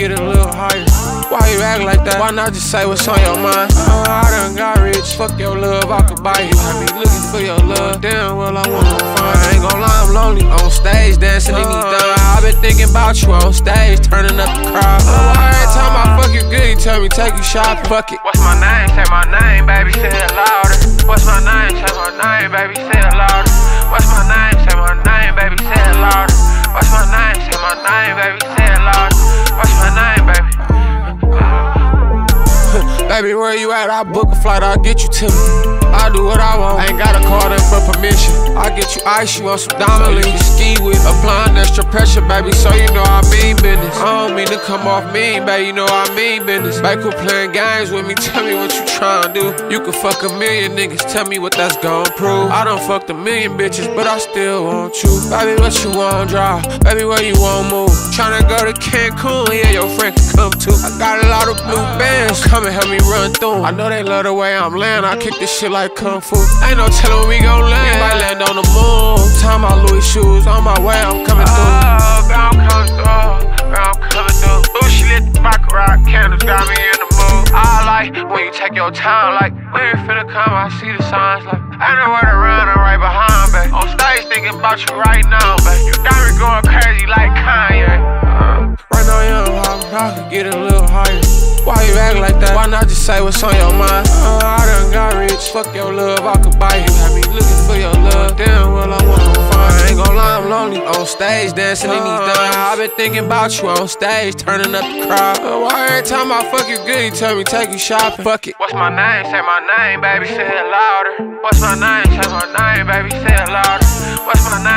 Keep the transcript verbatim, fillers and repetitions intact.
get a little higher. Why you act like that? Why not just say what's on your mind? Oh, I done got rich, fuck your love, I could buy you. I be looking for your love, damn well I wanna find. I ain't gon' lie, I'm lonely, on stage, dancing in these thugs. I been thinking about you on stage, turning up the crowd. Oh, every time I fuck you good, you tell me take you shopping, fuck it. What's my name? Say my name, baby, say it louder. What's my name? Say my name, baby, say it louder. What's my name? Say my name, baby, say it louder. What's my name? Say my name, baby, say it louder. What's my name, baby? Baby, where you at? I'll book a flight, I'll get you to me. I do what I want, I ain't gotta call them for permission. I get you ice, you want some diamond, so you can ski with. Applying extra pressure, baby, so you know I mean business. I don't mean to come off mean, baby, you know I mean business. Back quit playing games with me, tell me what you tryna do. You can fuck a million niggas, tell me what that's gon' prove. I done fucked a million bitches, but I still want you. Baby, what you want drive? Baby, where you want move? Tryna go to Cancun, yeah, your friend can come too. I got a lot of blue bands, come and help me run through. I know they love the way I'm laying, I kick this shit like Kung Fu. Ain't no telling when we gon' land, we might land on the moon. Tie my Louis shoes, on my way, I'm coming through. Oh, girl, I'm coming through, girl, I'm coming through. Ooh, she lit the baccarat, candles got me in the mood. I like when you take your time, like when you finna come, I see the signs, like I know where to run, I'm right behind, babe. On stage thinking about you right now, babe. You got me going crazy like Kanye. Uh. Right now, young, I could get a little higher. Why you act like that? Why not just say what's on your mind? Oh, I done got rich, fuck your love, I could buy you. I be looking for your love, damn well I wanna find. I ain't gon' lie, I'm lonely, on stage, dancing in these thugs. I been thinking about you on stage, turning up the crowd. Oh, why every time I fuck you good, you tell me take you shopping, fuck it. What's my name? Say my name, baby, say it louder. What's my name? Say my name, baby, say it louder. What's my name?